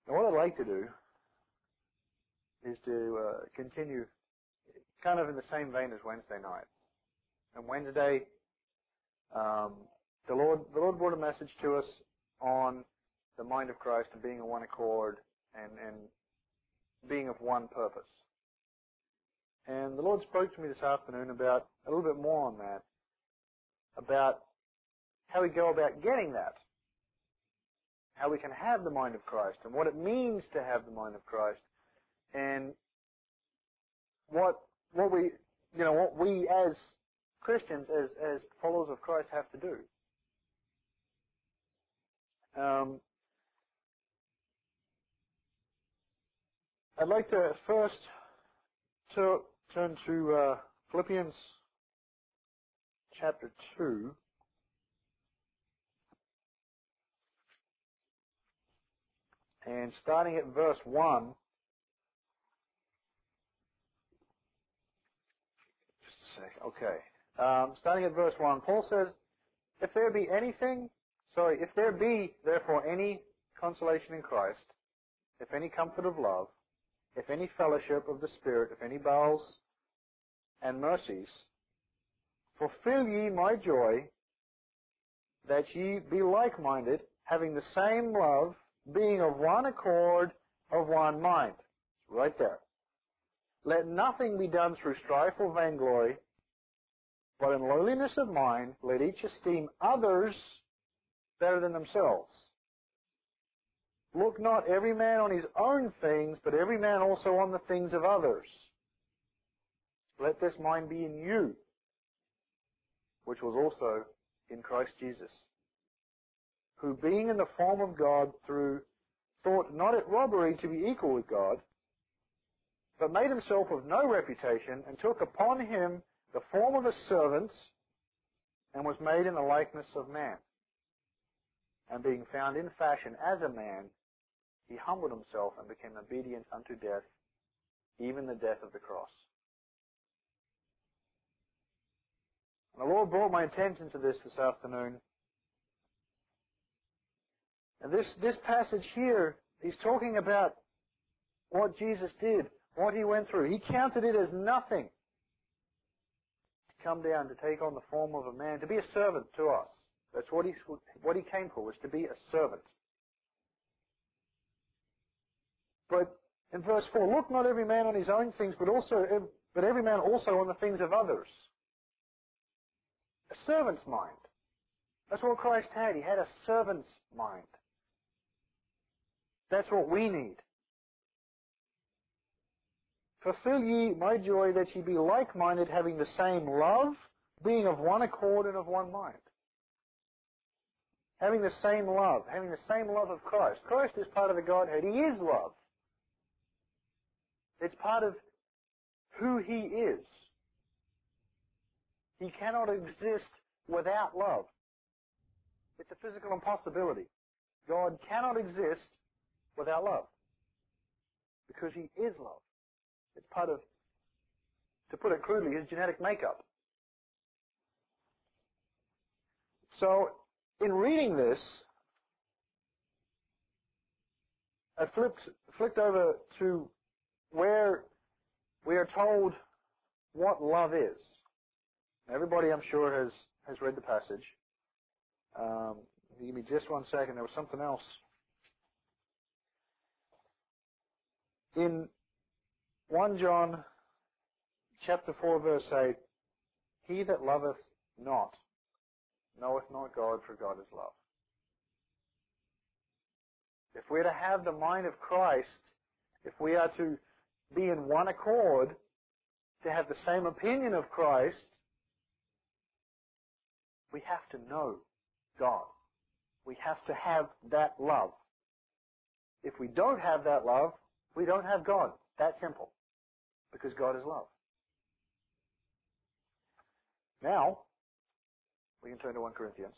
Now what I'd like to do is to continue kind of in the same vein as Wednesday night. And Wednesday, the Lord brought a message to us on the mind of Christ and being in one accord and being of one purpose. And the Lord spoke to me this afternoon about a little bit more on that, about how we go about getting that, how we can have the mind of Christ, and what it means to have the mind of Christ, and what we as Christians, as followers of Christ, have to do. I'd like to first turn to Philippians chapter 2. And starting at verse 1, just a sec, okay. Starting at verse 1, Paul says, if there be therefore any consolation in Christ, if any comfort of love, if any fellowship of the Spirit, if any bowels and mercies, fulfill ye my joy, that ye be like-minded, having the same love, being of one accord, of one mind. Right there. Let nothing be done through strife or vainglory, but in lowliness of mind, let each esteem others better than themselves. Look not every man on his own things, but every man also on the things of others. Let this mind be in you, which was also in Christ Jesus, who being in the form of God thought not it robbery to be equal with God, but made himself of no reputation, and took upon him the form of a servant, and was made in the likeness of man. And being found in fashion as a man, he humbled himself and became obedient unto death, even the death of the cross. And the Lord brought my attention to this afternoon. And this passage here, he's talking about what Jesus did, what he went through. He counted it as nothing to come down, to take on the form of a man, to be a servant to us. That's what he came for, was to be a servant. But in verse 4, look not every man on his own things, but every man also on the things of others. A servant's mind. That's what Christ had. He had a servant's mind. That's what we need. Fulfill ye my joy, that ye be like-minded, having the same love, being of one accord and of one mind. Having the same love of Christ. Christ is part of the Godhead. He is love. It's part of who He is. He cannot exist without love. It's a physical impossibility. God cannot exist without love, because He is love. It's part of, to put it crudely, His genetic makeup. So, in reading this, I flicked over to where we are told what love is. Everybody, I'm sure, has read the passage. Give me just 1 second. There was something else. In 1 John chapter 4, verse 8, he that loveth not knoweth not God, for God is love. If we are to have the mind of Christ, if we are to be in one accord, to have the same opinion of Christ, we have to know God. We have to have that love. If we don't have that love, we don't have God. That simple. Because God is love. Now, we can turn to 1 Corinthians.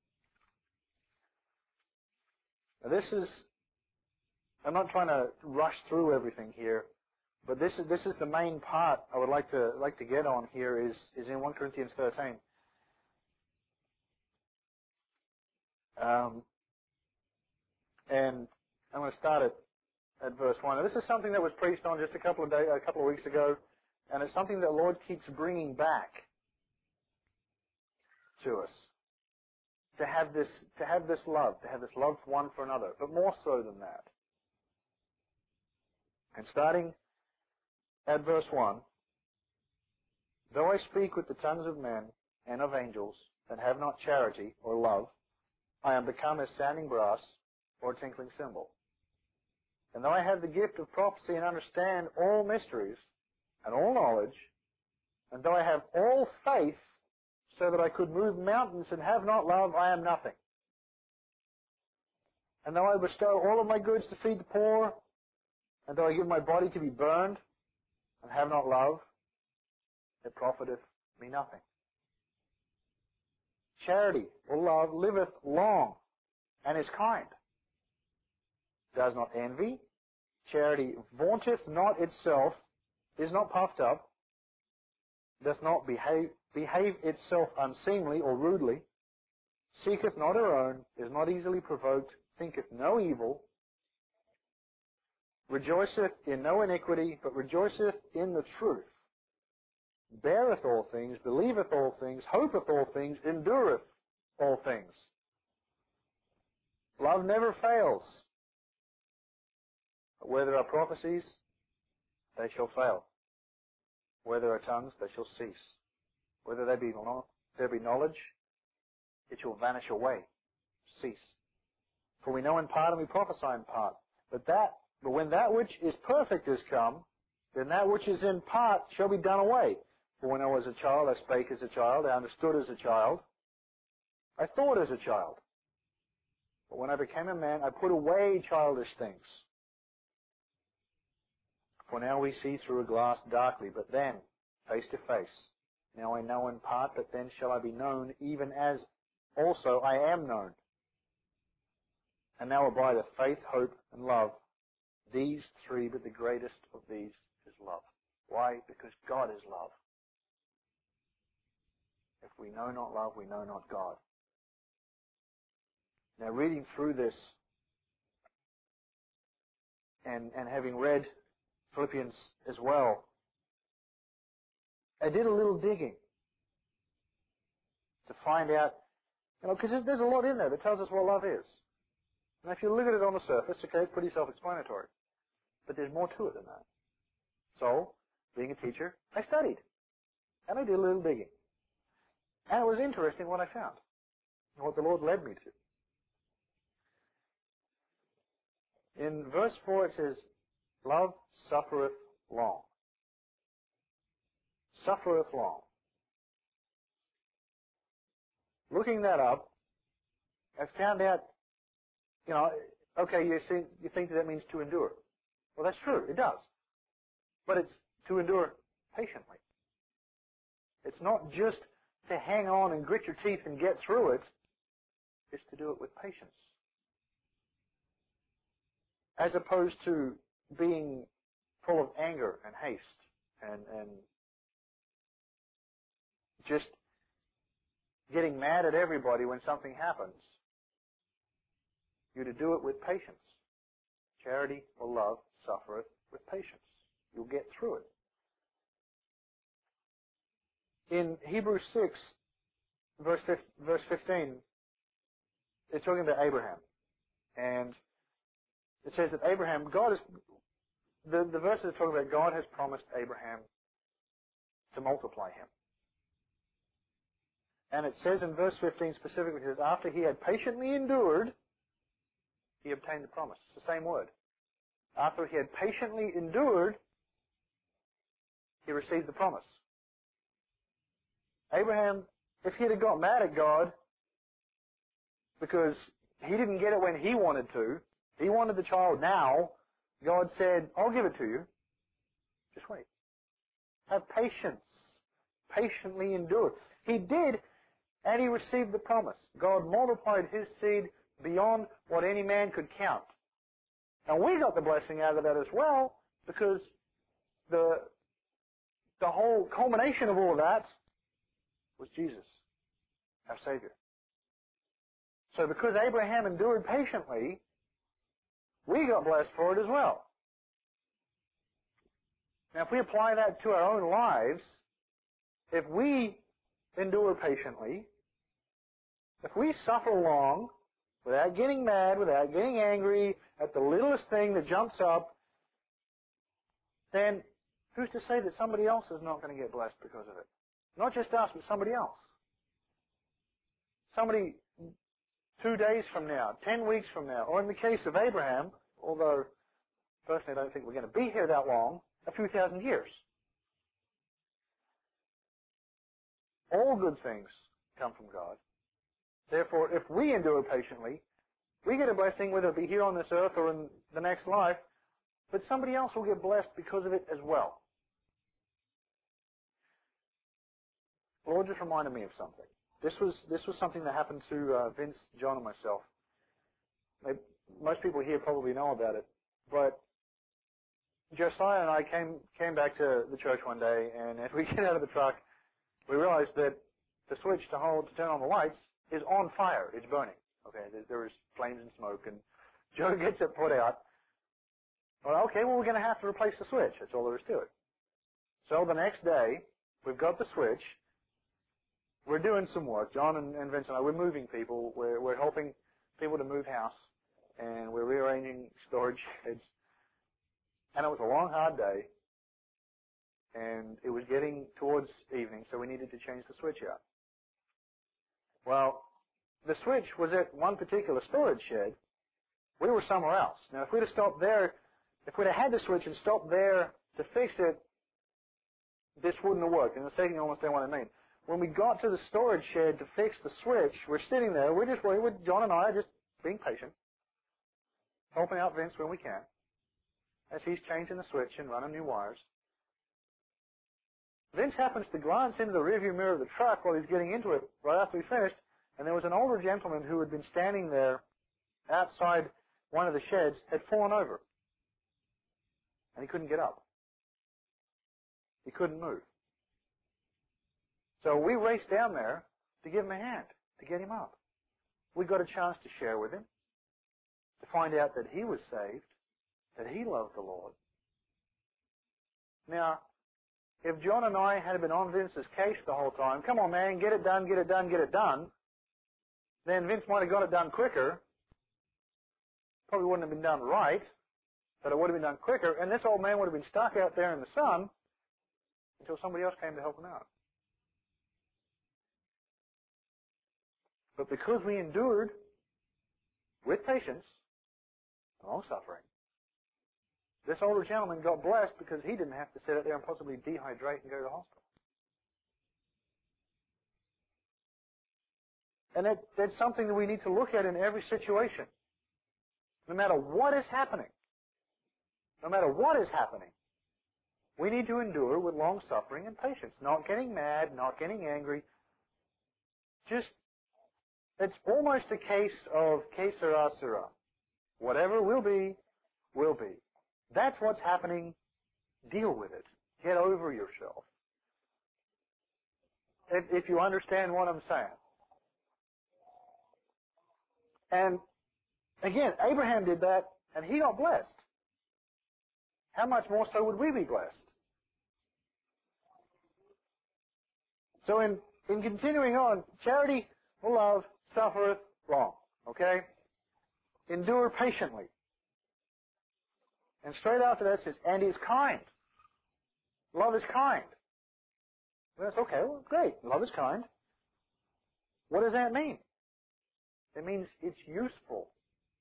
Now I'm not trying to rush through everything here, but this is the main part I would like to get on here is in 1 Corinthians 13. And I'm going to start at at verse 1. Now, this is something that was preached on just a couple of weeks ago, and it's something that the Lord keeps bringing back to us. To have this love one for another, but more so than that. And starting at verse 1, though I speak with the tongues of men and of angels, and have not charity or love, I am become as sounding brass or a tinkling cymbal. And though I have the gift of prophecy and understand all mysteries and all knowledge, and though I have all faith so that I could move mountains and have not love, I am nothing. And though I bestow all of my goods to feed the poor, and though I give my body to be burned and have not love, it profiteth me nothing. Charity or love liveth long and is kind, does not envy. Charity vaunteth not itself, is not puffed up, doth not behave itself unseemly or rudely, seeketh not her own, is not easily provoked, thinketh no evil, rejoiceth in no iniquity, but rejoiceth in the truth, beareth all things, believeth all things, hopeth all things, endureth all things. Love never fails. But where there are prophecies, they shall fail. Where there are tongues, they shall cease. Whether there be knowledge, it shall vanish away, cease. For we know in part and we prophesy in part. But when that which is perfect is come, then that which is in part shall be done away. For when I was a child, I spake as a child, I understood as a child, I thought as a child. But when I became a man, I put away childish things. For now we see through a glass darkly, but then face to face. Now I know in part, but then shall I be known, even as also I am known. And now abideth faith, hope, and love. These three, but the greatest of these is love. Why? Because God is love. If we know not love, we know not God. Now, reading through this and having read Philippians as well, I did a little digging to find out, because there's a lot in there that tells us what love is. And if you look at it on the surface, okay, it's pretty self-explanatory. But there's more to it than that. So, being a teacher, I studied. And I did a little digging. And it was interesting what I found. And what the Lord led me to. In verse 4 it says, love suffereth long. Suffereth long. Looking that up, I found out, okay, you think that means to endure. Well, that's true, it does. But it's to endure patiently. It's not just to hang on and grit your teeth and get through it. It's to do it with patience. As opposed to being full of anger and haste and just getting mad at everybody when something happens. You're to do it with patience. Charity or love suffereth with patience. You'll get through it. In Hebrews 6, verse 15, it's talking about Abraham. And it says that Abraham, the verses are talking about God has promised Abraham to multiply him. And it says in verse 15 specifically, it says, after he had patiently endured, he obtained the promise. It's the same word. After he had patiently endured, he received the promise. Abraham, if he had got mad at God because he didn't get it when he wanted to, he wanted the child now, God said, I'll give it to you. Just wait. Have patience. Patiently endure. He did, and he received the promise. God multiplied his seed beyond what any man could count. And we got the blessing out of that as well, because the whole culmination of all of that was Jesus, our Savior. So because Abraham endured patiently, we got blessed for it as well. Now, if we apply that to our own lives, if we endure patiently, if we suffer long without getting mad, without getting angry at the littlest thing that jumps up, then who's to say that somebody else is not going to get blessed because of it? Not just us, but somebody else. Somebody 2 days from now, 10 weeks from now, or in the case of Abraham, although personally I don't think we're going to be here that long, a few thousand years. All good things come from God. Therefore, if we endure patiently, we get a blessing whether it be here on this earth or in the next life, but somebody else will get blessed because of it as well. The Lord just reminded me of something. This was something that happened to Vince, John, and myself. Most people here probably know about it, but Josiah and I came back to the church one day, and as we get out of the truck, we realized that the switch to turn on the lights is on fire. It's burning. Okay, there is flames and smoke, and Joe gets it put out. Well, okay, we're going to have to replace the switch. That's all there is to it. So the next day, we've got the switch. We're doing some work. John and Vince and I, we're moving people. We're helping people to move house, and we're rearranging storage sheds. And it was a long, hard day, and it was getting towards evening, so we needed to change the switch out. Well, the switch was at one particular storage shed. We were somewhere else. Now, if we'd have stopped there, if we'd have had the switch and stopped there to fix it, this wouldn't have worked. And the second, you understand what I mean. When we got to the storage shed to fix the switch, we're sitting there. John and I are just being patient, helping out Vince when we can, as he's changing the switch and running new wires. Vince happens to glance into the rearview mirror of the truck while he's getting into it right after we finished, and there was an older gentleman who had been standing there outside one of the sheds, had fallen over, and he couldn't get up. He couldn't move. So we raced down there to give him a hand, to get him up. We got a chance to share with him, to find out that he was saved, that he loved the Lord. Now, if John and I had been on Vince's case the whole time, come on man, get it done, get it done, get it done, then Vince might have got it done quicker. Probably wouldn't have been done right, but it would have been done quicker, and this old man would have been stuck out there in the sun until somebody else came to help him out. But because we endured with patience, long suffering, this older gentleman got blessed because he didn't have to sit out there and possibly dehydrate and go to the hospital. And that's something that we need to look at in every situation. No matter what is happening, we need to endure with long suffering and patience, not getting mad, not getting angry. It's almost a case of que sera, sera. Whatever will be, will be. That's what's happening. Deal with it. Get over yourself. If you understand what I'm saying. And again, Abraham did that, and he got blessed. How much more so would we be blessed? So in continuing on, charity, love, suffereth long. Okay? Endure patiently. And straight after that it says, and is kind. Love is kind. Well, that's okay. Well, great. Love is kind. What does that mean? It means it's useful.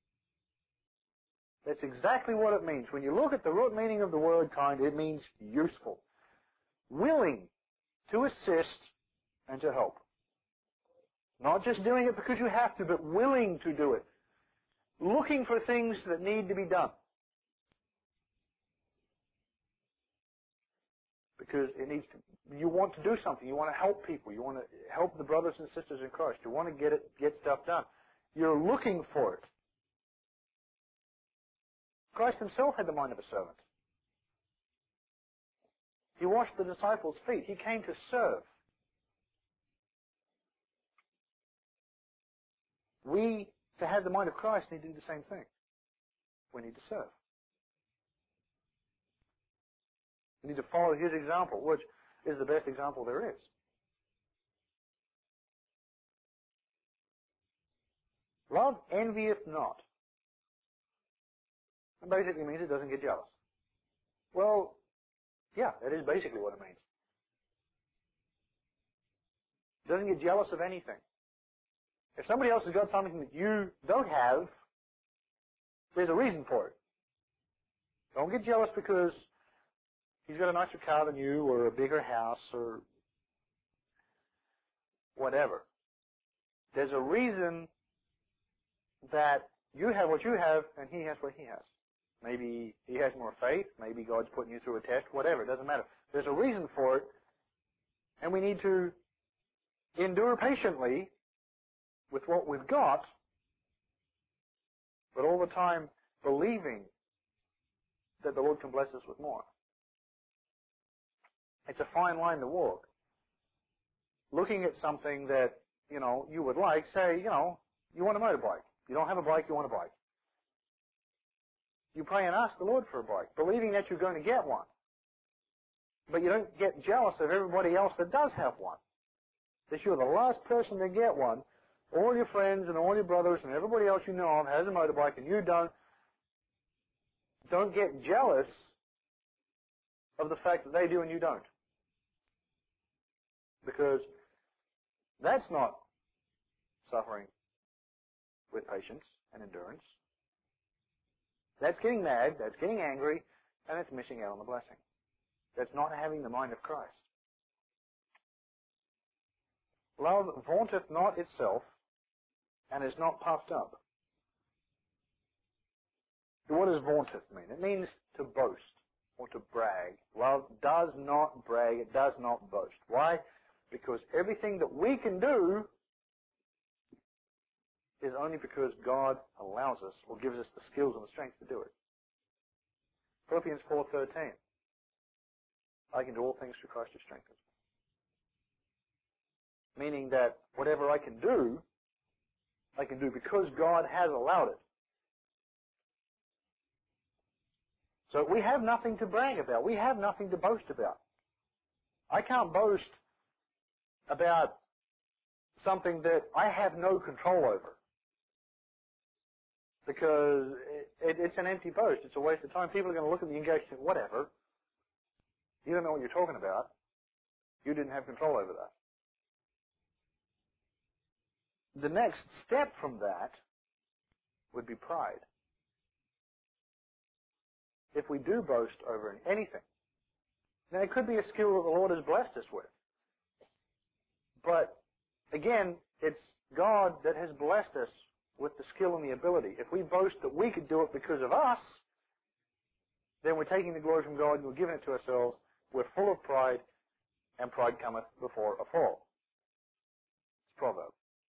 That's exactly what it means. When you look at the root meaning of the word kind, it means useful. Willing to assist and to help. Not just doing it because you have to, but willing to do it. Looking for things that need to be done. Because you want to do something. You want to help people. You want to help the brothers and sisters in Christ. You want to get stuff done. You're looking for it. Christ himself had the mind of a servant. He washed the disciples' feet. He came to serve. We, to have the mind of Christ, need to do the same thing. We need to serve. You need to follow His example, which is the best example there is. Love envieth not. It basically means it doesn't get jealous. Well, yeah, that is basically what it means. It doesn't get jealous of anything. If somebody else has got something that you don't have, there's a reason for it. Don't get jealous because he's got a nicer car than you, or a bigger house, or whatever. There's a reason that you have what you have and he has what he has. Maybe he has more faith, maybe God's putting you through a test, whatever, it doesn't matter. There's a reason for it, and we need to endure patiently with what we've got, but all the time believing that the Lord can bless us with more. It's a fine line to walk. Looking at something that, you would like, say, you want a motorbike. You don't have a bike, you want a bike. You pray and ask the Lord for a bike, believing that you're going to get one. But you don't get jealous of everybody else that does have one. That you're the last person to get one. All your friends and all your brothers and everybody else you know of has a motorbike and you don't. Don't get jealous of the fact that they do and you don't. Because that's not suffering with patience and endurance. That's getting mad, that's getting angry, and it's missing out on the blessing. That's not having the mind of Christ. Love vaunteth not itself, and is not puffed up. What does vaunteth mean? It means to boast or to brag. Love does not brag, it does not boast. Why? Because everything that we can do is only because God allows us or gives us the skills and the strength to do it. Philippians 4:13. I can do all things through Christ who strengthens me. Meaning that whatever I can do because God has allowed it. So we have nothing to brag about. We have nothing to boast about. I can't boast about something that I have no control over. Because it's an empty boast. It's a waste of time. People are going to look at me and go, whatever. You don't know what you're talking about. You didn't have control over that. The next step from that would be pride. If we do boast over anything, now it could be a skill that the Lord has blessed us with. But, again, it's God that has blessed us with the skill and the ability. If we boast that we could do it because of us, then we're taking the glory from God and we're giving it to ourselves. We're full of pride, and pride cometh before a fall. It's a proverb.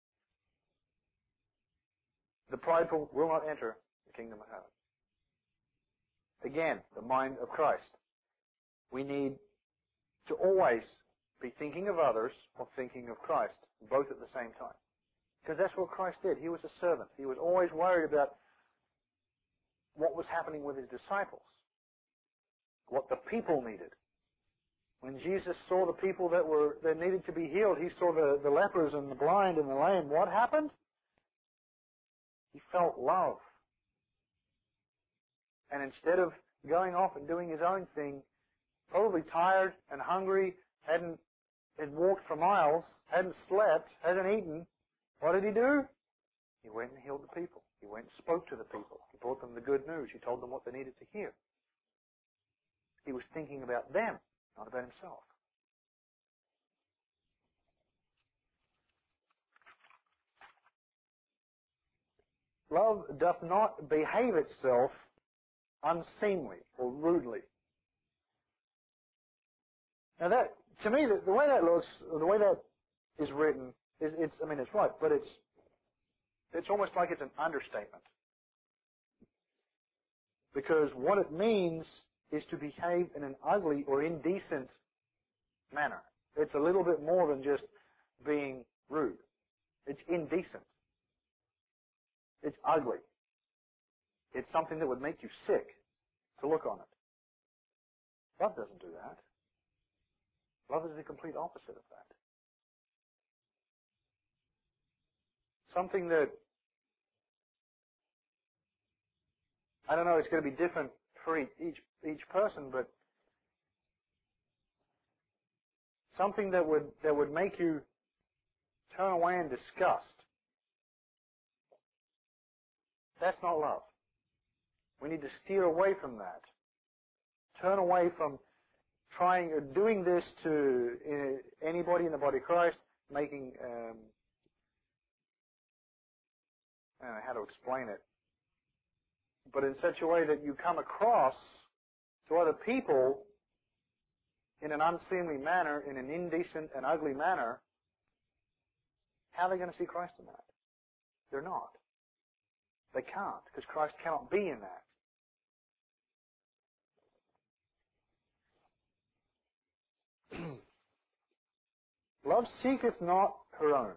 The prideful will not enter the kingdom of heaven. Again, the mind of Christ. We need to always be thinking of others or thinking of Christ, both at the same time. Because that's what Christ did. He was a servant. He was always worried about what was happening with his disciples, what the people needed. When Jesus saw the people that needed to be healed, he saw the lepers and the blind and the lame. What happened? He felt love. And instead of going off and doing his own thing, probably tired and hungry, had walked for miles, hadn't slept, hadn't eaten, what did he do? He went and healed the people. He went and spoke to the people. He brought them the good news. He told them what they needed to hear. He was thinking about them, not about himself. Love doth not behave itself unseemly or rudely. Now that, to me, the way that looks, or the way that is written, it's right, but it's almost like it's an understatement. Because what it means is to behave in an ugly or indecent manner. It's a little bit more than just being rude. It's indecent. It's ugly. It's something that would make you sick to look on it. Love doesn't do that. Love is the complete opposite of that. Something that, I don't know, it's going to be different for each person, but something that would make you turn away in disgust. That's not love. We need to steer away from that. Turn away from trying or doing this to anybody in the body of Christ, making, I don't know how to explain it, but in such a way that you come across to other people in an unseemly manner, in an indecent and ugly manner. How are they going to see Christ in that? They're not. They can't, because Christ cannot be in that. Love seeketh not her own.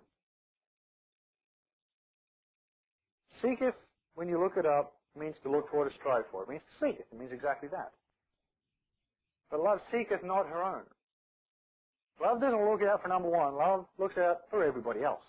Seeketh, when you look it up, means to look for, to strive for. It means to seek it. It means exactly that. But love seeketh not her own. Love doesn't look out for number one. Love looks out for everybody else.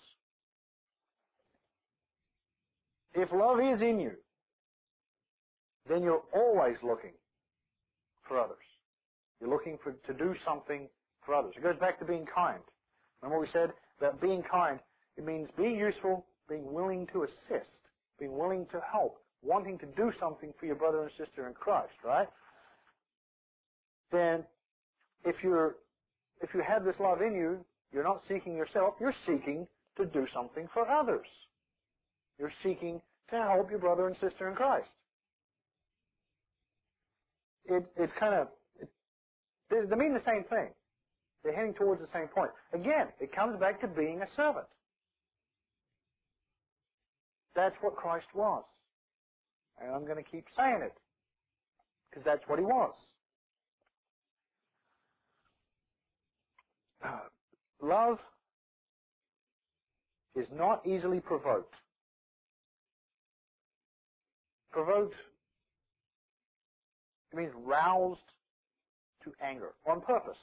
If love is in you, then you're always looking for others. You're looking to do something for others. It goes back to being kind. Remember what we said about being kind? It means being useful, being willing to assist, being willing to help, wanting to do something for your brother and sister in Christ, right? Then, if you have this love in you, you're not seeking yourself, you're seeking to do something for others. You're seeking to help your brother and sister in Christ. It's kind of, they mean the same thing. They're heading towards the same point. Again, it comes back to being a servant. That's what Christ was. And I'm going to keep saying it, because that's what He was. Love is not easily provoked. Provoked, it means roused to anger on purpose.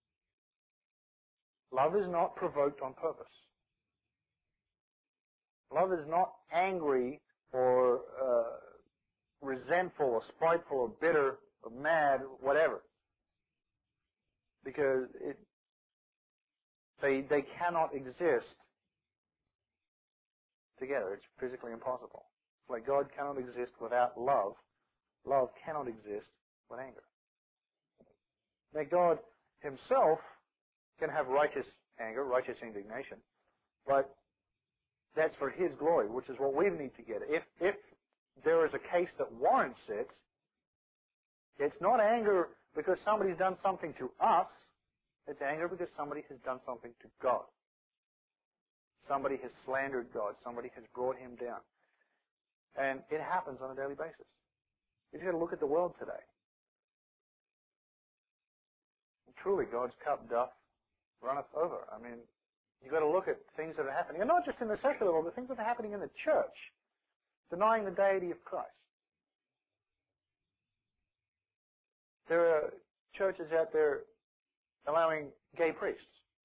Love is not provoked on purpose. Love is not angry or resentful or spiteful or bitter or mad or whatever. Because they cannot exist together. It's physically impossible. It's like God cannot exist without love. Love cannot exist with anger. Now God Himself can have righteous anger, righteous indignation, but that's for His glory, which is what we need to get. If there is a case that warrants it, it's not anger because somebody's done something to us. It's anger because somebody has done something to God. Somebody has slandered God. Somebody has brought Him down. And it happens on a daily basis. You just got to look at the world today. And truly, God's cup doth runneth over. I mean, you've got to look at things that are happening, and not just in the secular world, but things that are happening in the church, denying the deity of Christ. There are churches out there allowing gay priests.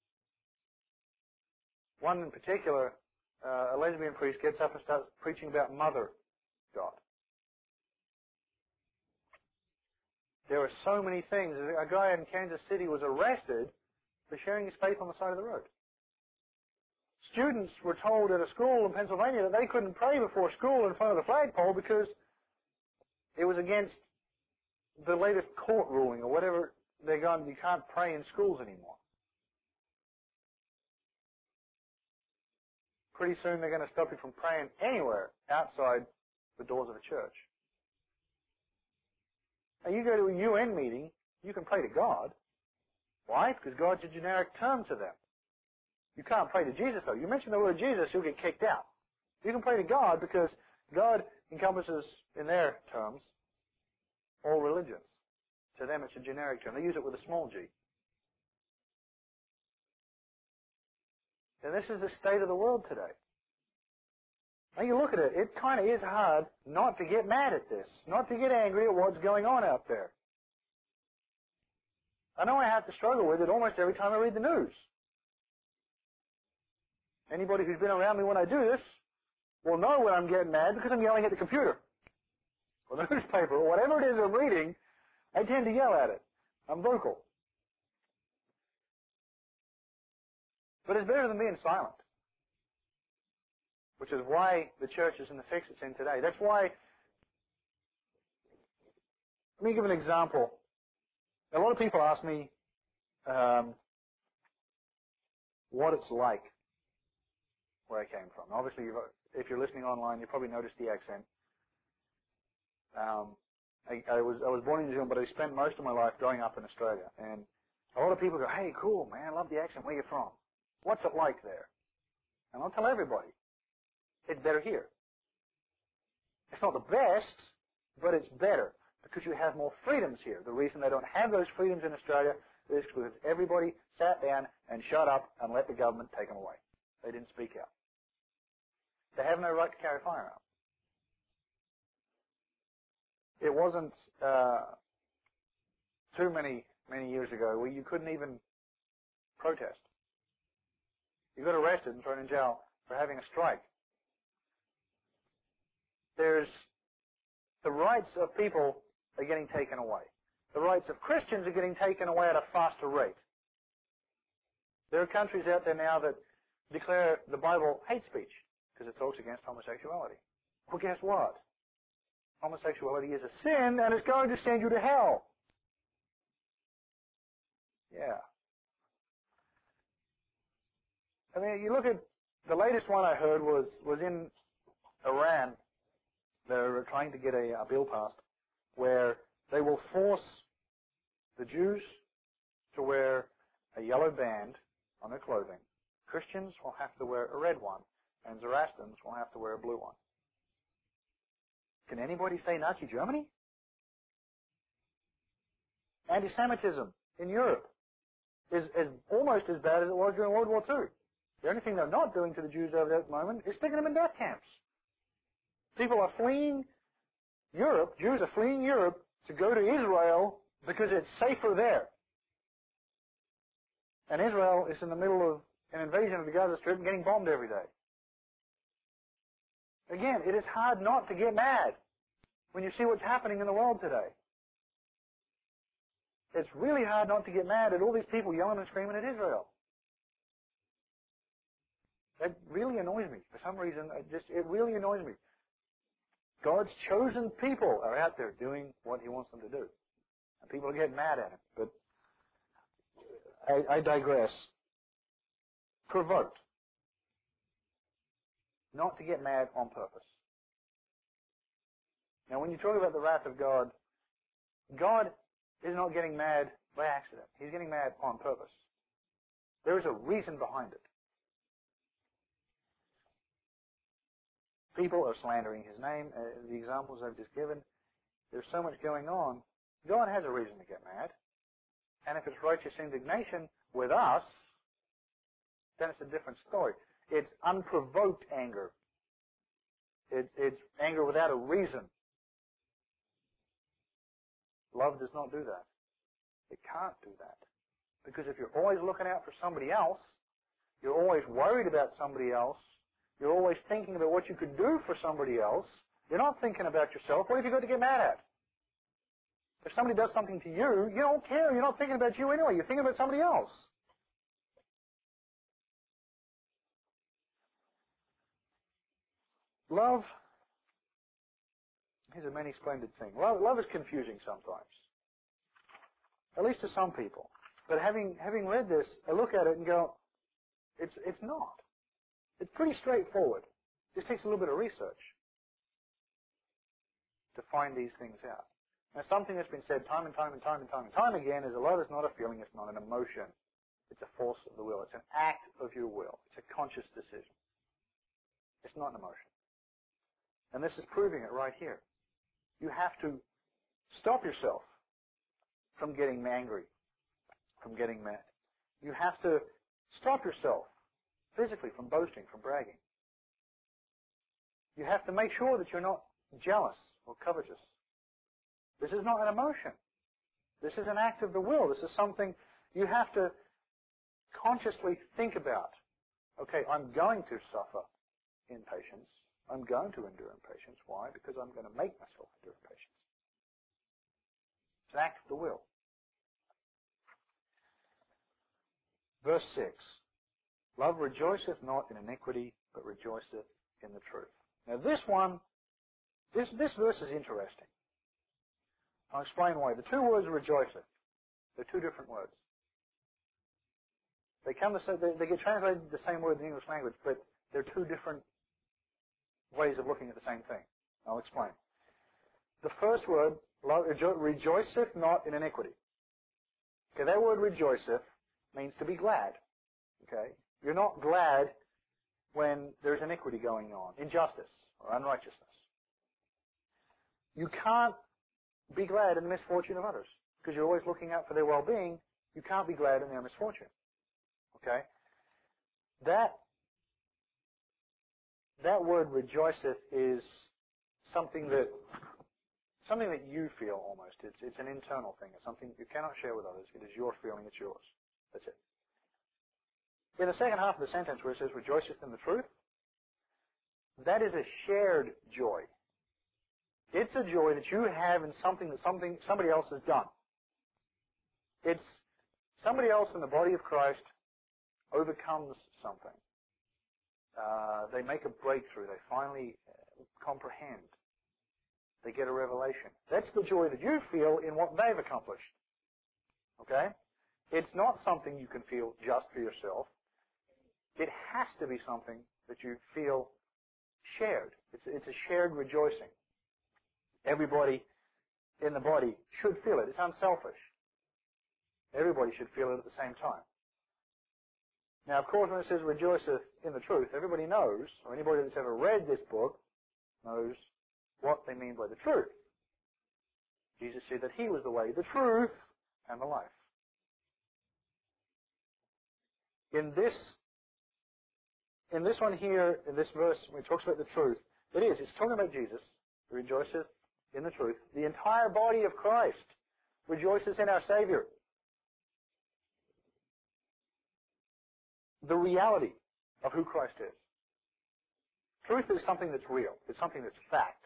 One in particular, a lesbian priest, gets up and starts preaching about Mother God. There are so many things. A guy in Kansas City was arrested for sharing his faith on the side of the road. Students were told at a school in Pennsylvania that they couldn't pray before school in front of the flagpole because it was against the latest court ruling or whatever they're going. You can't pray in schools anymore. Pretty soon they're going to stop you from praying anywhere outside the doors of a church. Now you go to a UN meeting, you can pray to God. Why? Because God's a generic term to them. You can't pray to Jesus, though. You mention the word Jesus, you'll get kicked out. You can pray to God because God encompasses, in their terms, all religions. To them, it's a generic term. They use it with a small g. And this is the state of the world today. Now you look at it, it kind of is hard not to get mad at this, not to get angry at what's going on out there. I know I have to struggle with it almost every time I read the news. Anybody who's been around me when I do this will know when I'm getting mad because I'm yelling at the computer or the newspaper or whatever it is I'm reading. I tend to yell at it. I'm vocal. But it's better than being silent, which is why the church is in the fix it's in today. That's why, let me give an example. A lot of people ask me what it's like where I came from. Obviously, if you're listening online, you probably noticed the accent. I was born in New Zealand, but I spent most of my life growing up in Australia. And a lot of people go, "Hey, cool, man, I love the accent. Where are you from? What's it like there?" And I'll tell everybody, it's better here. It's not the best, but it's better because you have more freedoms here. The reason they don't have those freedoms in Australia is because everybody sat down and shut up and let the government take them away. They didn't speak out. They have no right to carry a firearm. It wasn't too many years ago where you couldn't even protest. You got arrested and thrown in jail for having a strike. There's the rights of people are getting taken away. The rights of Christians are getting taken away at a faster rate. There are countries out there now that declare the Bible hate speech because it talks against homosexuality. Well, guess what? Homosexuality is a sin and it's going to send you to hell. Yeah. I mean, you look at the latest one I heard was in Iran. They're trying to get a bill passed where they will force the Jews to wear a yellow band on their clothing. Christians will have to wear a red one, and Zoroastrians will have to wear a blue one. Can anybody say Nazi Germany? Anti-Semitism in Europe is almost as bad as it was during World War II. The only thing they're not doing to the Jews over there at the moment is sticking them in death camps. People are fleeing Europe, Jews are fleeing Europe to go to Israel because it's safer there. And Israel is in the middle of an invasion of the Gaza Strip and getting bombed every day. Again, it is hard not to get mad when you see what's happening in the world today. It's really hard not to get mad at all these people yelling and screaming at Israel. That really annoys me. For some reason, it really annoys me. God's chosen people are out there doing what He wants them to do. And people are getting mad at Him. But I digress. Provoked. Not to get mad on purpose. Now, when you talk about the wrath of God, God is not getting mad by accident. He's getting mad on purpose. There is a reason behind it. People are slandering His name. The examples I've just given, there's so much going on. God has a reason to get mad. And if it's righteous indignation with us, then it's a different story. It's unprovoked anger. It's anger without a reason. Love does not do that. It can't do that. Because if you're always looking out for somebody else, you're always worried about somebody else, you're always thinking about what you could do for somebody else, you're not thinking about yourself. What have you got to get mad at? If somebody does something to you, you don't care. You're not thinking about you anyway. You're thinking about somebody else. Love is a many splendid thing. Love is confusing sometimes. At least to some people. But having read this, I look at it and go, it's not. It's pretty straightforward. It just takes a little bit of research to find these things out. Now, something that's been said time and time again is that love is not a feeling, it's not an emotion. It's a force of the will. It's an act of your will. It's a conscious decision. It's not an emotion. And this is proving it right here. You have to stop yourself from getting angry, from getting mad. You have to stop yourself physically from boasting, from bragging. You have to make sure that you're not jealous or covetous. This is not an emotion. This is an act of the will. This is something you have to consciously think about. Okay, I'm going to suffer in patience. I'm going to endure in patience. Why? Because I'm going to make myself endure in patience. It's an act of the will. Verse 6. Love rejoiceth not in iniquity, but rejoiceth in the truth. Now this verse is interesting. I'll explain why. The two words rejoiceth, they're two different words. They get translated the same word in the English language, but they're two different ways of looking at the same thing. I'll explain. The first word, rejoiceth not in iniquity. Okay, that word rejoiceth means to be glad. Okay? You're not glad when there's iniquity going on, injustice or unrighteousness. You can't be glad in the misfortune of others because you're always looking out for their well-being. You can't be glad in their misfortune. Okay? That word rejoiceth is something that you feel almost. It's an internal thing. It's something you cannot share with others. It is your feeling. It's yours. That's it. In the second half of the sentence where it says rejoiceth in the truth, that is a shared joy. It's a joy that you have in something that somebody else has done. It's somebody else in the body of Christ overcomes something. They make a breakthrough. They finally comprehend. They get a revelation. That's the joy that you feel in what they've accomplished. Okay? It's not something you can feel just for yourself. It has to be something that you feel shared. It's a shared rejoicing. Everybody in the body should feel it. It's unselfish. Everybody should feel it at the same time. Now, of course, when it says rejoiceth in the truth, everybody knows, or anybody that's ever read this book knows what they mean by the truth. Jesus said that He was the way, the truth, and the life. In this one here, in this verse, when it talks about the truth, it's talking about Jesus, who rejoiceth in the truth. The entire body of Christ rejoices in our Savior. The reality of who Christ is. Truth is something that's real. It's something that's fact.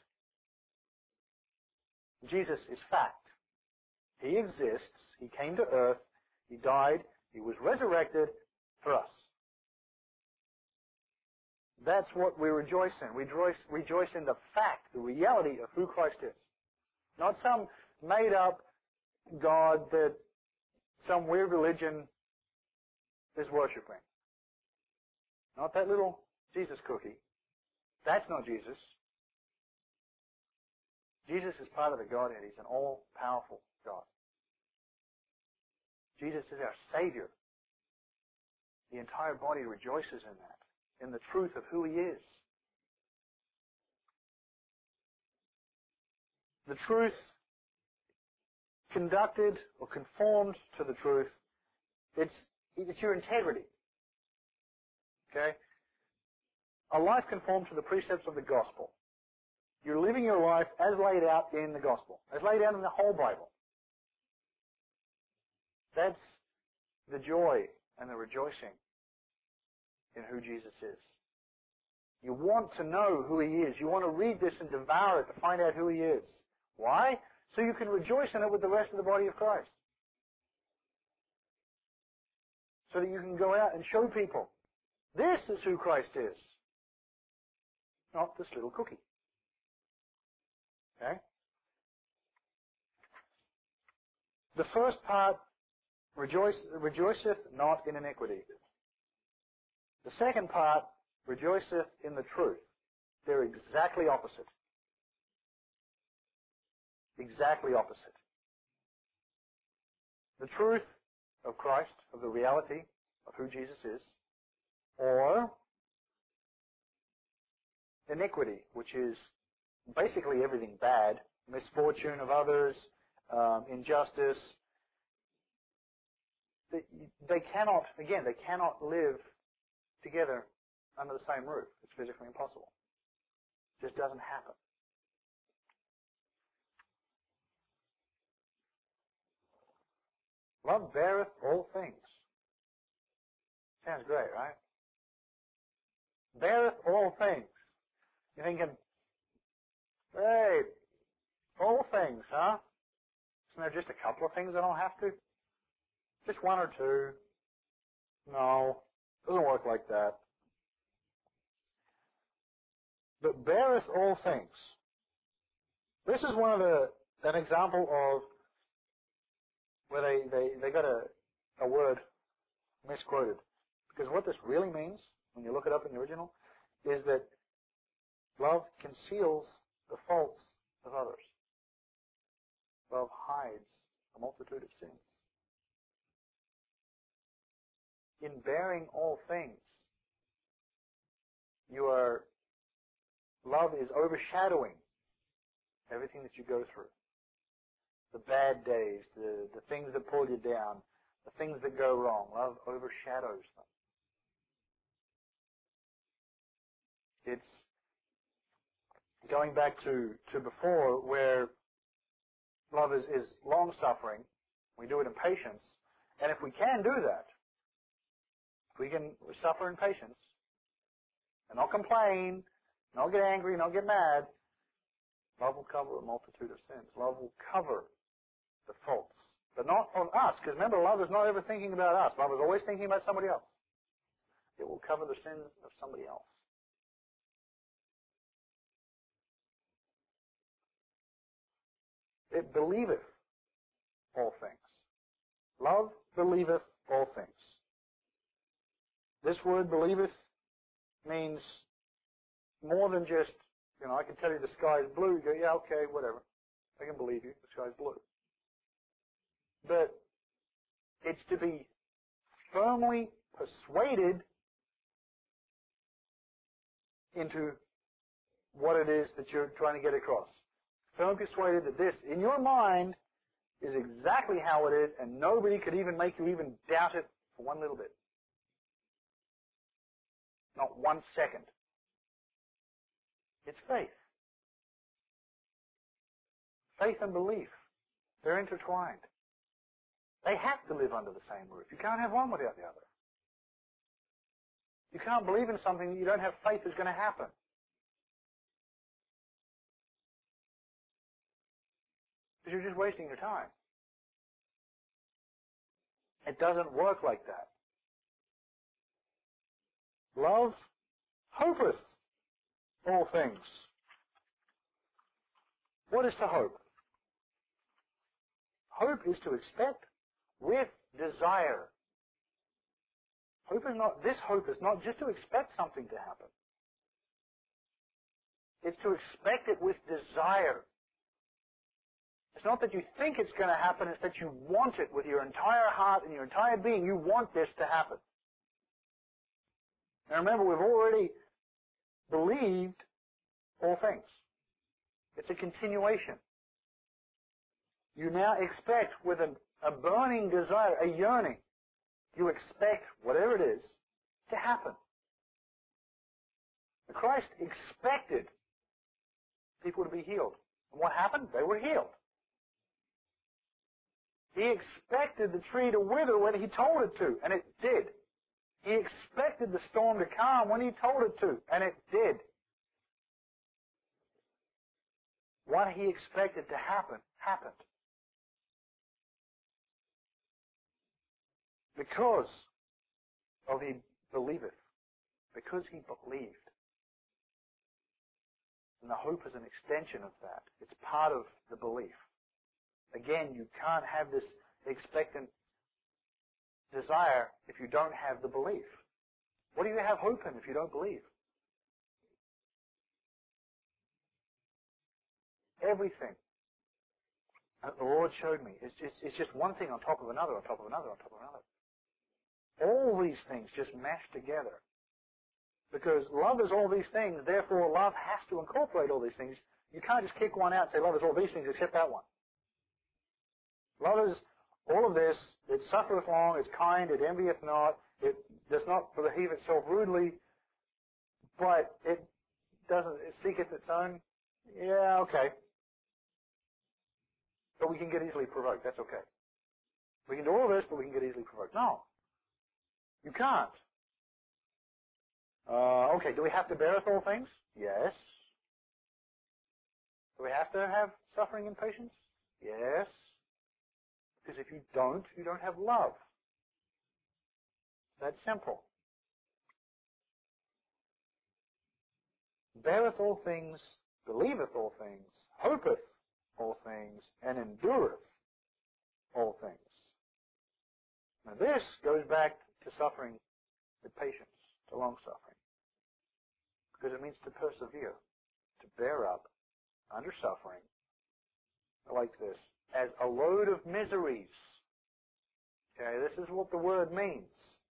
Jesus is fact. He exists. He came to earth. He died. He was resurrected for us. That's what we rejoice in. We rejoice in the fact, the reality of who Christ is. Not some made-up God that some weird religion is worshiping. Not that little Jesus cookie. That's not Jesus. Jesus is part of the Godhead. He's an all-powerful God. Jesus is our Savior. The entire body rejoices in that, in the truth of who He is. The truth conducted or conformed to the truth, it's your integrity. Okay? A life conformed to the precepts of the gospel. You're living your life as laid out in the gospel, as laid out in the whole Bible. That's the joy and the rejoicing in who Jesus is. You want to know who He is. You want to read this and devour it to find out who He is. Why? So you can rejoice in it with the rest of the body of Christ. So that you can go out and show people, this is who Christ is. Not this little cookie. Okay? The first part, rejoiceth not in iniquity. The second part, rejoiceth in the truth. They're exactly opposite. Exactly opposite. The truth of Christ, of the reality of who Jesus is, or iniquity, which is basically everything bad, misfortune of others, injustice. They cannot live together under the same roof. It's physically impossible. It just doesn't happen. Love beareth all things. Sounds great, right? Beareth all things. You're thinking, hey, all things, huh? Isn't there just a couple of things I don't have to? Just one or two? No, doesn't work like that. But beareth all things. This is an example of where they got a word misquoted. Because what this really means, when you look it up in the original, is that love conceals the faults of others. Love hides a multitude of sins. In bearing all things, love is overshadowing everything that you go through. The bad days, the things that pull you down, the things that go wrong. Love overshadows them. It's going back to before, where love is long-suffering. We do it in patience. And if we can do that, if we can suffer in patience, and not complain, not get angry, not get mad, love will cover a multitude of sins. Love will cover the faults. But not of us, because remember, love is not ever thinking about us. Love is always thinking about somebody else. It will cover the sins of somebody else. It believeth all things. Love believeth all things. This word believeth means more than just, I can tell you the sky is blue. You go, yeah, okay, whatever. I can believe you. The sky is blue. But it's to be firmly persuaded into what it is that you're trying to get across. Firmly persuaded that this, in your mind, is exactly how it is, and nobody could even make you even doubt it for one little bit. Not 1 second. It's faith. Faith and belief. They're intertwined. They have to live under the same roof. You can't have one without the other. You can't believe in something that you don't have faith is going to happen. Because you're just wasting your time. It doesn't work like that. Love hopeth all things. What is to hope? Hope is to expect with desire. This hope is not just to expect something to happen. It's to expect it with desire. It's not that you think it's going to happen, it's that you want it with your entire heart and your entire being. You want this to happen. Now remember, we've already believed all things. It's a continuation. You now expect with a burning desire, a yearning, you expect whatever it is to happen. Christ expected people to be healed. And what happened? They were healed. He expected the tree to wither when He told it to, and it did. He expected the storm to calm when He told it to, and it did. What He expected to happen, happened. Because of He believeth. Because He believed. And the hope is an extension of that. It's part of the belief. Again, you can't have this expectant desire if you don't have the belief. What do you have hope in if you don't believe? Everything that the Lord showed me is just one thing on top of another, on top of another, on top of another. All these things just mash together. Because love is all these things, therefore love has to incorporate all these things. You can't just kick one out and say love is all these things except that one. Love is all of this. It suffereth long, it's kind, it envieth not, it does not behave itself rudely, but it seeketh its own. Yeah, okay. But we can get easily provoked, that's okay. We can do all this, but we can get easily provoked. No. You can't. Okay, do we have to beareth all things? Yes. Do we have to have suffering and patience? Yes. Because if you don't have love. That's simple. Beareth all things, believeth all things, hopeth all things, and endureth all things. Now this goes back to suffering with patience, to long-suffering. Because it means to persevere, to bear up under suffering, like this, as a load of miseries. Okay, this is what the word means.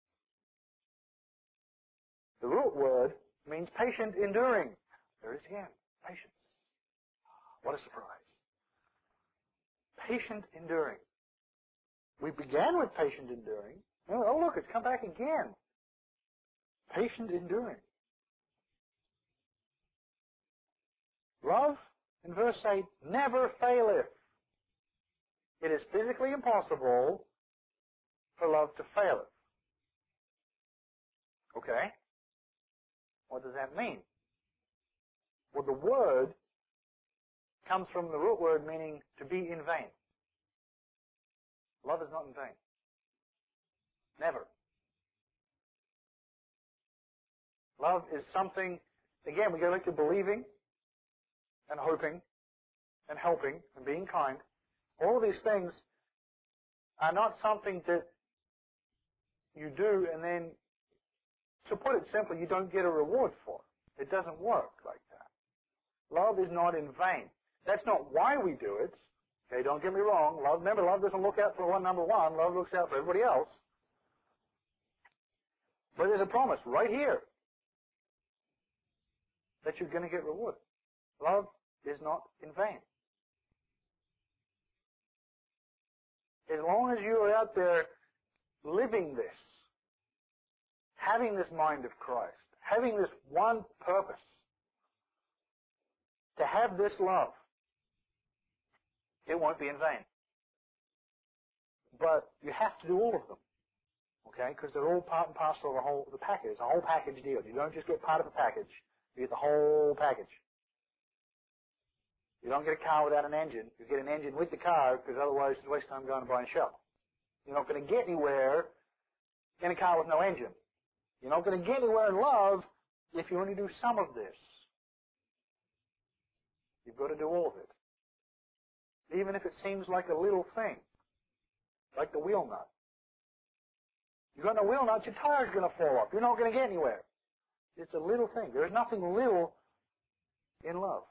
The root word means patient enduring. There it is again, patience. What a surprise. Patient enduring. We began with patient enduring. Oh, look, it's come back again. Patient enduring. Love, in verse 8, never faileth. It is physically impossible for love to fail. Okay? What does that mean? Well, the word comes from the root word meaning to be in vain. Love is not in vain. Never. Love is something, again, we go back to believing and hoping and helping and being kind. All of these things are not something that you do and then, to put it simply, you don't get a reward for. It doesn't work like that. Love is not in vain. That's not why we do it. Okay, don't get me wrong. Remember, love doesn't look out for number one. Love looks out for everybody else. But there's a promise right here that you're going to get reward. Love is not in vain. As long as you are out there living this, having this mind of Christ, having this one purpose, to have this love, it won't be in vain. But you have to do all of them, okay? Because they're all part and parcel of the package. It's a whole package deal. You don't just get part of the package. You get the whole package. You don't get a car without an engine. You get an engine with the car, because otherwise it's a waste of time going to buy a shell. You're not going to get anywhere in a car with no engine. You're not going to get anywhere in love if you only do some of this. You've got to do all of it. Even if it seems like a little thing, like the wheel nut. You've got no wheel nuts, your tire's going to fall off. You're not going to get anywhere. It's a little thing. There is nothing little in love.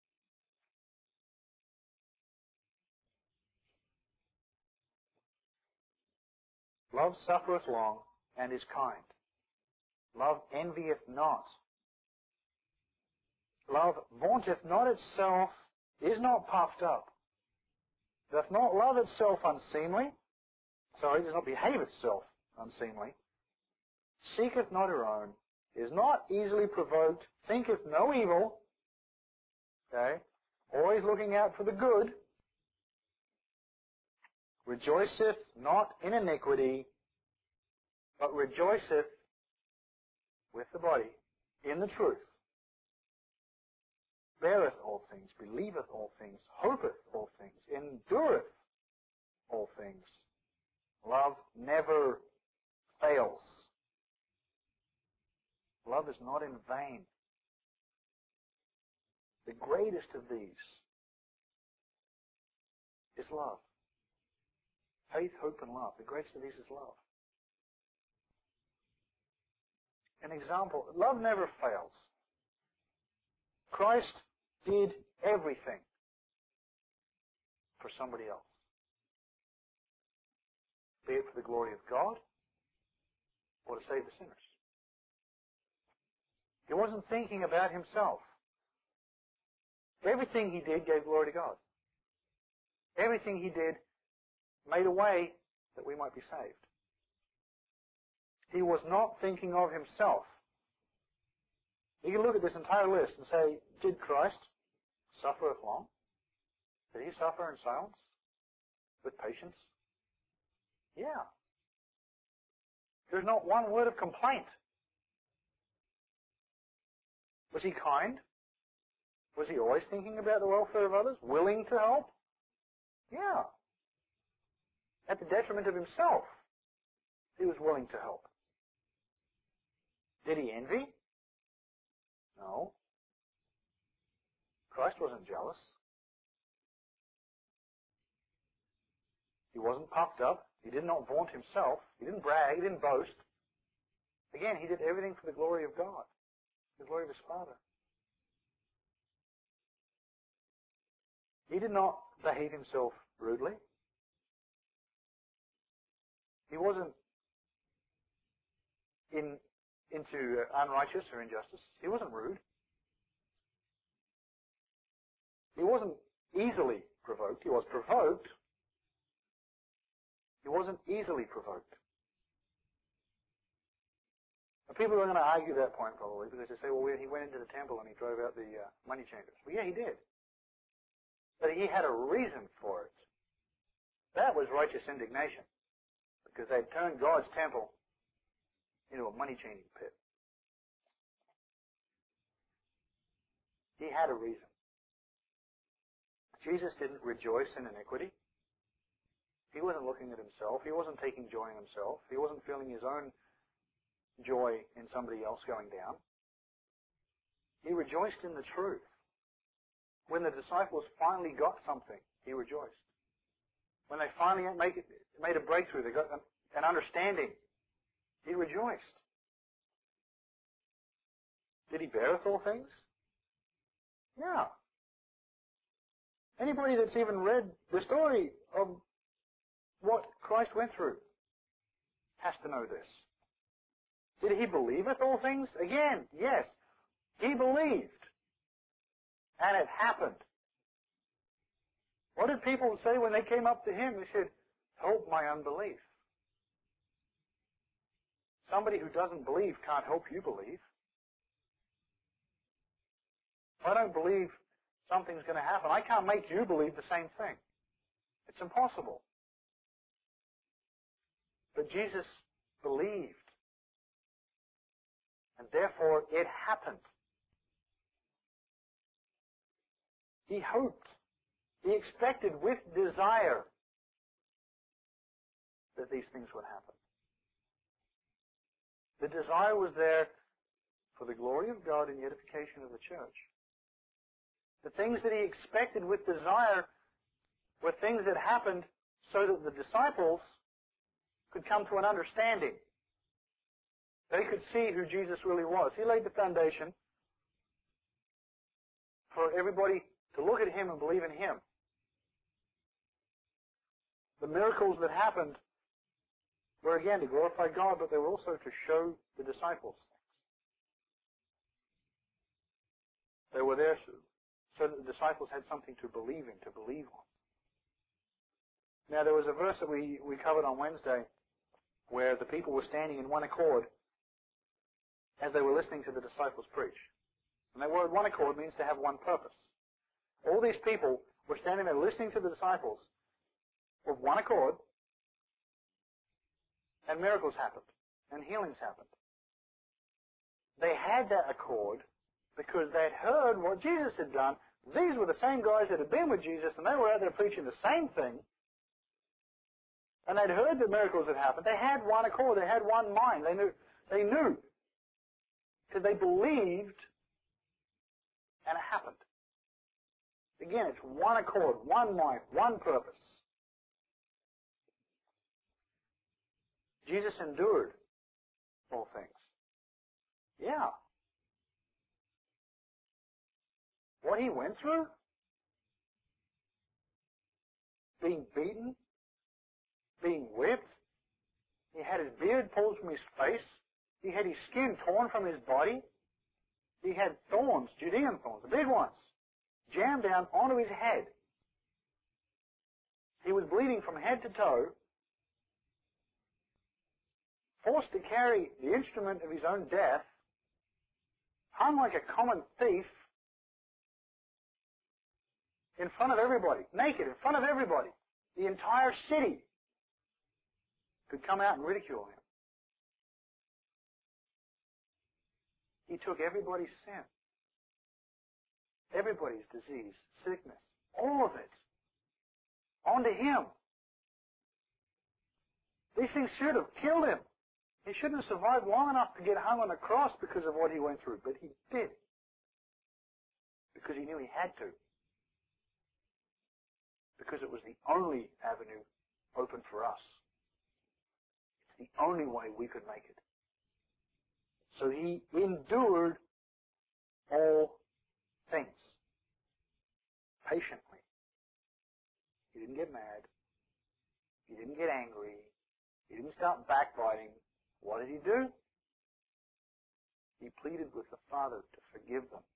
Love suffereth long and is kind. Love envieth not. Love vaunteth not itself, is not puffed up, doth not love itself unseemly, does not behave itself unseemly, seeketh not her own, is not easily provoked, thinketh no evil, okay, always looking out for the good, rejoiceth not in iniquity, but rejoiceth with the body in the truth, beareth all things, believeth all things, hopeth all things, endureth all things. Love never fails. Love is not in vain. The greatest of these is love. Faith, hope, and love. The greatest of these is love. An example, love never fails. Christ did everything for somebody else. Be it for the glory of God or to save the sinners. He wasn't thinking about himself. Everything he did gave glory to God. Everything he did made a way that we might be saved. He was not thinking of himself. You can look at this entire list and say, did Christ suffer long? Did he suffer in silence? With patience? Yeah. There's not one word of complaint. Was he kind? Was he always thinking about the welfare of others? Willing to help? Yeah. At the detriment of himself, he was willing to help. Did he envy? No. Christ wasn't jealous. He wasn't puffed up. He did not vaunt himself. He didn't brag. He didn't boast. Again, he did everything for the glory of God, the glory of his Father. He did not behave himself rudely. He wasn't into unrighteous or injustice. He wasn't rude. He wasn't easily provoked. He was provoked. He wasn't easily provoked. Now, people are going to argue that point probably because they say, well, he went into the temple and he drove out the money changers. Well, yeah, he did. But he had a reason for it. That was righteous indignation because they'd turned God's temple into a money-changing pit. He had a reason. Jesus didn't rejoice in iniquity. He wasn't looking at himself. He wasn't taking joy in himself. He wasn't feeling his own joy in somebody else going down. He rejoiced in the truth. When the disciples finally got something, he rejoiced. When they finally made a breakthrough, they got an understanding, he rejoiced. Did he beareth all things? Yeah. Anybody that's even read the story of what Christ went through has to know this. Did he believeth all things? Again, yes. He believed. And it happened. What did people say when they came up to him? They said, help my unbelief. Somebody who doesn't believe can't help you believe. If I don't believe something's going to happen, I can't make you believe the same thing. It's impossible. But Jesus believed. And therefore it happened. He hoped. He expected with desire that these things would happen. The desire was there for the glory of God and the edification of the church. The things that he expected with desire were things that happened so that the disciples could come to an understanding. They could see who Jesus really was. He laid the foundation for everybody to look at him and believe in him. The miracles that happened were again to glorify God, but they were also to show the disciples things. They were there so that the disciples had something to believe in, to believe on. Now there was a verse that we covered on Wednesday where the people were standing in one accord as they were listening to the disciples preach. And that word one accord means to have one purpose. All these people were standing there listening to the disciples with one accord, and miracles happened, and healings happened. They had that accord because they had heard what Jesus had done. These were the same guys that had been with Jesus, and they were out there preaching the same thing. And they'd heard the miracles that happened. They had one accord. They had one mind. They knew. Because they believed, and it happened. Again, it's one accord, one mind, one purpose. Jesus endured all things. Yeah. What he went through? Being beaten? Being whipped? He had his beard pulled from his face. He had his skin torn from his body. He had thorns, Judean thorns, the big ones, jammed down onto his head. He was bleeding from head to toe, forced to carry the instrument of his own death, hung like a common thief in front of everybody, naked in front of everybody, the entire city. could come out and ridicule him. He took everybody's sin, everybody's disease, sickness, all of it, onto him. These things should have killed him. He shouldn't have survived long enough to get hung on a cross because of what he went through, but he did. Because he knew he had to. Because it was the only avenue open for us. It's the only way we could make it. So he endured all things patiently. He didn't get mad. He didn't get angry. He didn't start backbiting. What did he do? He pleaded with the Father to forgive them.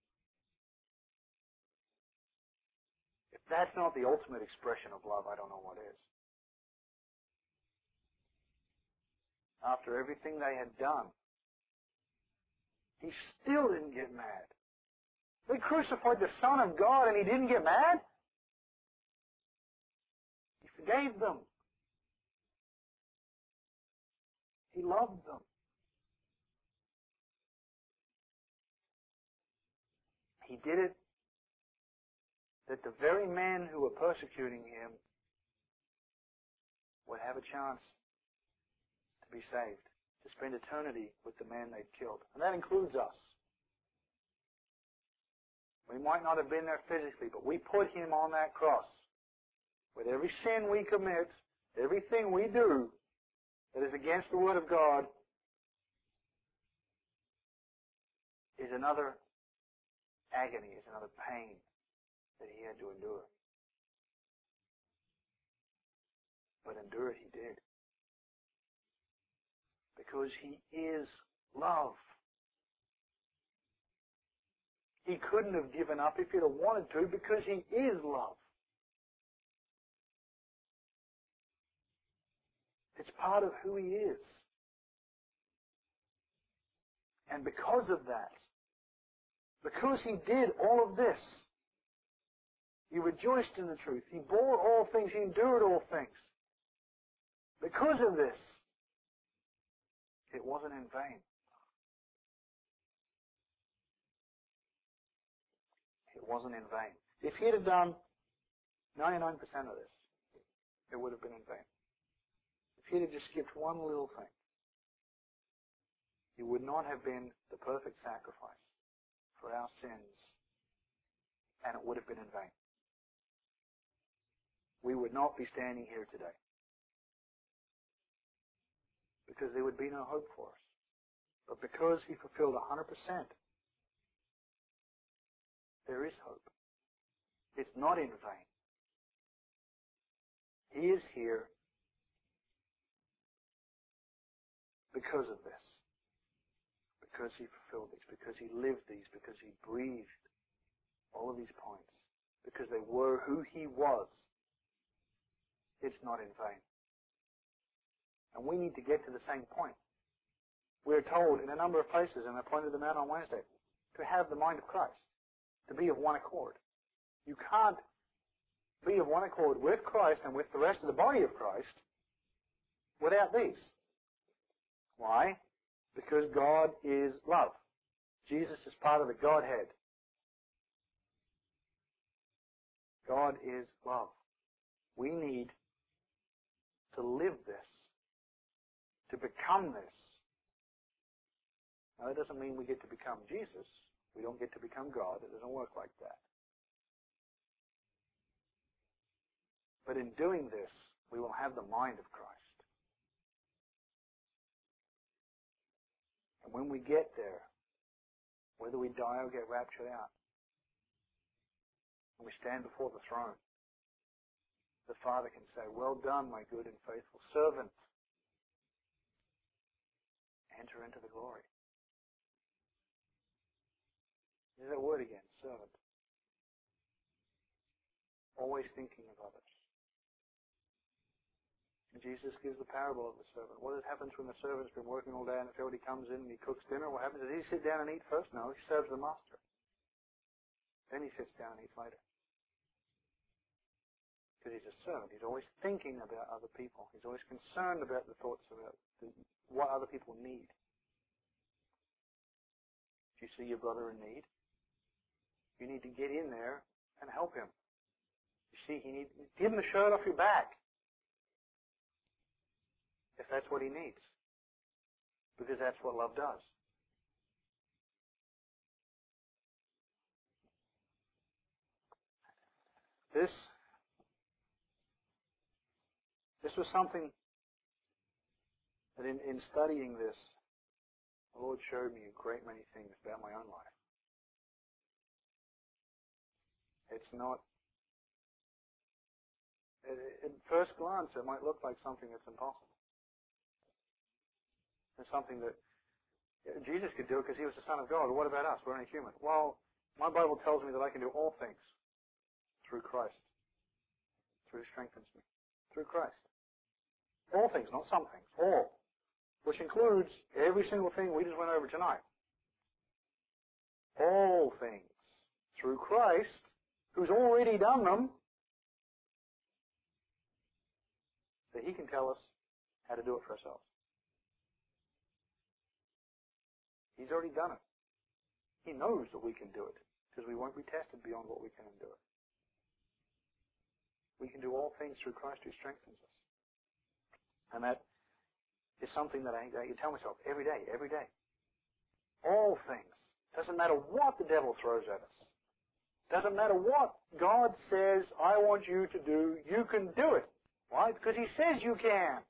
If that's not the ultimate expression of love, I don't know what is. After everything they had done, he still didn't get mad. They crucified the Son of God and he didn't get mad? He forgave them. He loved them. He did it that the very men who were persecuting him would have a chance to be saved, to spend eternity with the man they'd killed. And that includes us. We might not have been there physically, but we put him on that cross. With every sin we commit, everything we do that is against the Word of God is another agony, is another pain that he had to endure. But endure it he did. Because he is love. He couldn't have given up if he'd have wanted to because he is love. It's part of who he is. And because of that, because he did all of this, he rejoiced in the truth. He bore all things. He endured all things. Because of this, it wasn't in vain. It wasn't in vain. If he had done 99% of this, it would have been in vain. If he had just skipped one little thing, he would not have been the perfect sacrifice for our sins, and it would have been in vain. We would not be standing here today because there would be no hope for us. But because he fulfilled 100%, there is hope. It's not in vain. He is here because of this. Because he fulfilled these, because he lived these, because he breathed all of these points, because they were who he was. It's not in vain. And we need to get to the same point. We're told in a number of places, and I pointed them out on Wednesday, to have the mind of Christ, to be of one accord. You can't be of one accord with Christ and with the rest of the body of Christ without these. Why? Because God is love. Jesus is part of the Godhead. God is love. We need to live this, to become this. Now, that doesn't mean we get to become Jesus. We don't get to become God. It doesn't work like that. But in doing this, we will have the mind of Christ. And when we get there, whether we die or get raptured out, when we stand before the throne, the Father can say, "Well done, my good and faithful servant. Enter into the glory." There's that word again, servant. Always thinking of others. And Jesus gives the parable of the servant. What happens when the servant's been working all day and everybody comes in and he cooks dinner? What happens? Does he sit down and eat first? No, he serves the master. Then he sits down and eats later. Because he's a servant. He's always thinking about other people. He's always concerned about the thoughts about what other people need. If you see your brother in need, you need to get in there and help him. You see, you need to give him the shirt off your back. If that's what he needs. Because that's what love does. This was something that in studying this, the Lord showed me a great many things about my own life. It's not, at first glance, it might look like something that's impossible. It's something that Jesus could do it because he was the Son of God. But what about us? We're only human. Well, my Bible tells me that I can do all things through Christ, through who strengthens me, through Christ. All things, not some things, all. Which includes every single thing we just went over tonight. All things through Christ, who's already done them, so he can tell us how to do it for ourselves. He's already done it. He knows that we can do it, because we won't be tested beyond what we can endure. We can do all things through Christ who strengthens us. And that is something that I can tell myself every day. All things. Doesn't matter what the devil throws at us. Doesn't matter what God says, I want you to do, you can do it. Why? Because he says you can.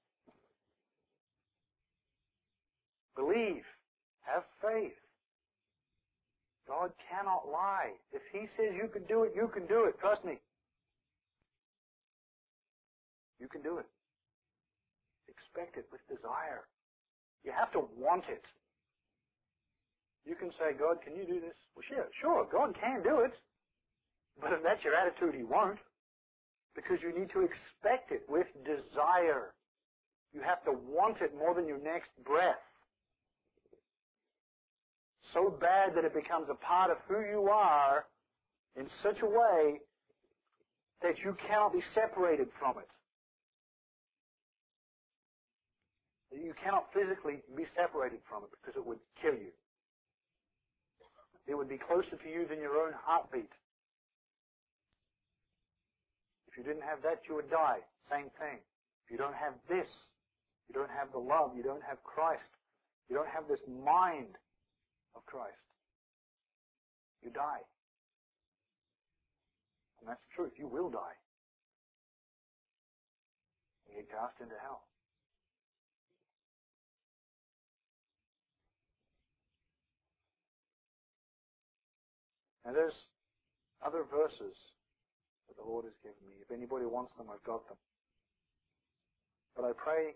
Believe. Have faith. God cannot lie. If he says you can do it, you can do it. Trust me. You can do it. Expect it with desire. You have to want it. You can say, God, can you do this? Well, sure, God can do it. But if that's your attitude, he won't. Because you need to expect it with desire. You have to want it more than your next breath. So bad that it becomes a part of who you are in such a way that you cannot be separated from it. You cannot physically be separated from it because it would kill you. It would be closer to you than your own heartbeat. If you didn't have that, you would die. Same thing. If you don't have this, you don't have the love, you don't have Christ, you don't have this mind of Christ, you die. And that's the truth. You will die. You get cast into hell. And there's other verses that the Lord has given me. If anybody wants them, I've got them. But I pray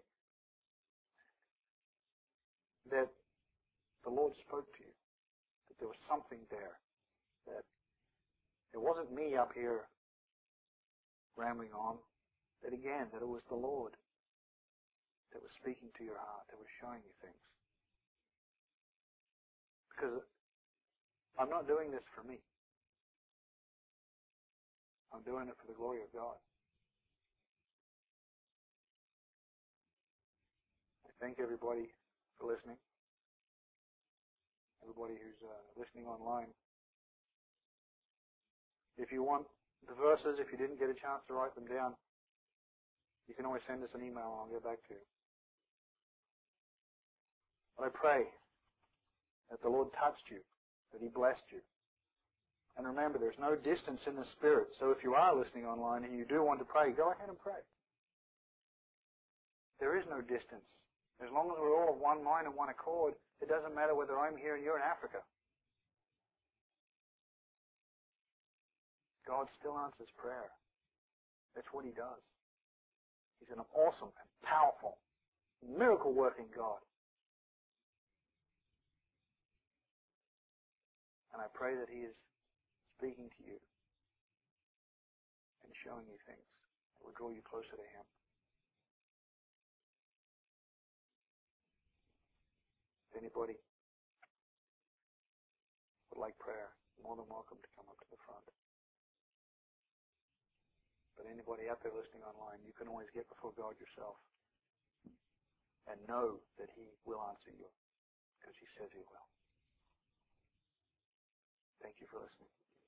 that the Lord spoke to you, that there was something there, that it wasn't me up here rambling on, that again, that it was the Lord that was speaking to your heart, that was showing you things. Because I'm not doing this for me. I'm doing it for the glory of God. I thank everybody for listening. Everybody who's listening online. If you want the verses, if you didn't get a chance to write them down, you can always send us an email and I'll get back to you. But I pray that the Lord touched you, that he blessed you. And remember, there's no distance in the Spirit. So if you are listening online and you do want to pray, go ahead and pray. There is no distance. As long as we're all of one mind and one accord, it doesn't matter whether I'm here and you're in Africa. God still answers prayer. That's what he does. He's an awesome and powerful, miracle-working God. And I pray that he is speaking to you and showing you things that will draw you closer to him. If anybody would like prayer, more than welcome to come up to the front. but anybody out there listening online, you can always get before God yourself and know that He will answer you because He says He will. Thank you for listening.